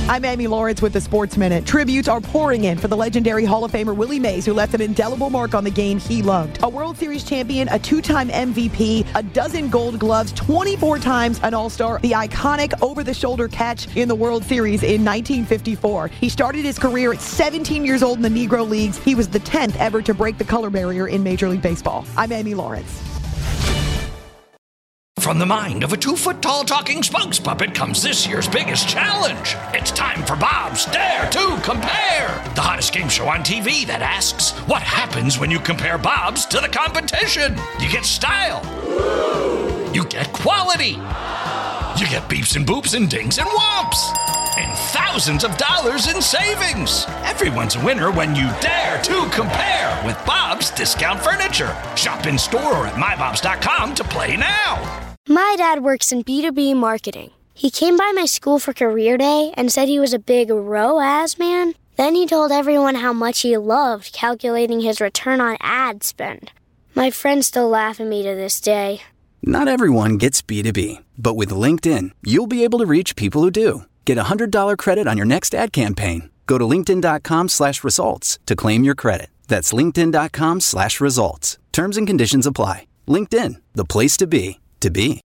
I'm Amy Lawrence with the Sports Minute. Tributes are pouring in for the legendary Hall of Famer Willie Mays, who left an indelible mark on the game he loved. A World Series champion, a two-time MVP, a dozen Gold Gloves, 24 times an All-Star, the iconic over-the-shoulder catch in the World Series in 1954. He started his career at 17 years old in the Negro Leagues. He was the 10th ever to break the color barrier in Major League Baseball. I'm Amy Lawrence. From the mind of a 2-foot-tall talking spokes puppet comes this year's biggest challenge. It's time for Bob's Dare to Compare, the hottest game show on TV that asks, what happens when you compare Bob's to the competition? You get style. You get quality. You get beeps and boops and dings and whomps. And thousands of dollars in savings. Everyone's a winner when you dare to compare with Bob's Discount Furniture. Shop in store or at mybobs.com to play now. My dad works in B2B marketing. He came by my school for career day and said he was a big ROAS man. Then he told everyone how much he loved calculating his return on ad spend. My friends still laugh at me to this day. Not everyone gets B2B, but with LinkedIn, you'll be able to reach people who do. Get a $100 credit on your next ad campaign. Go to linkedin.com/results to claim your credit. That's linkedin.com/results. Terms and conditions apply. LinkedIn, the place to be.